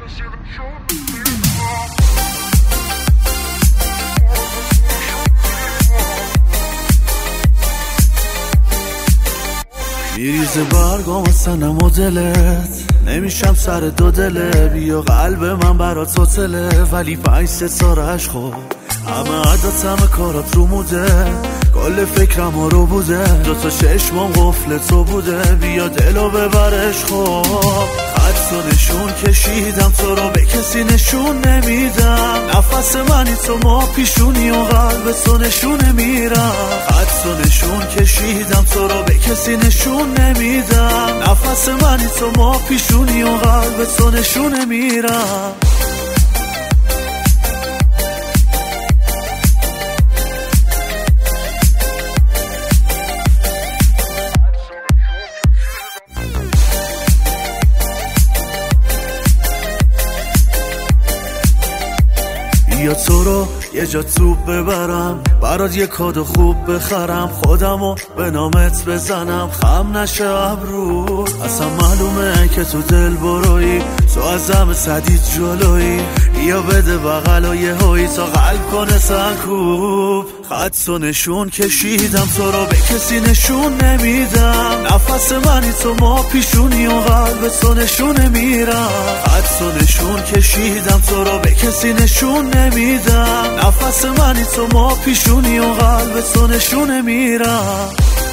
میریزه برگام سنم و دلت نمیشم سر دو دله بیا قلب من برات هتله ولی 5 ستاره‌اش خوب همه عداتم کارات رو موده کل فکرم رو بوده 2 چشمم قفل تو بوده بیا دلو ببرش خوب خط و نشون کشیدم تو رو به کسی نشون نمیدم نفس منی تو ما پیشونی و قلب تو نشون میرم خط و نشون کشیدم تو رو به کسی نشون نمیدم نفس منی تو ما پیشونی و قلب تو نشون میرم یا تو رو یه جا توپ ببرم برات یه کادو خوب بخرم خودمو به نامت بزنم خم نشه ابرو اصلا معلومه که تو دل بروی تو از همه صدید جلوی یا بده بغل و یه هایی تا قلب کنه سنکوب خط و نشون کشیدم تو رو به کسی نشون نمیدم نفس منی تو ما پیشونی و قلب تو نشون میرم خط و نشون کشیدم تو رو به کسی نشون نمیدم نفس منی تو ما پیشونی و قلب تو نشون میرم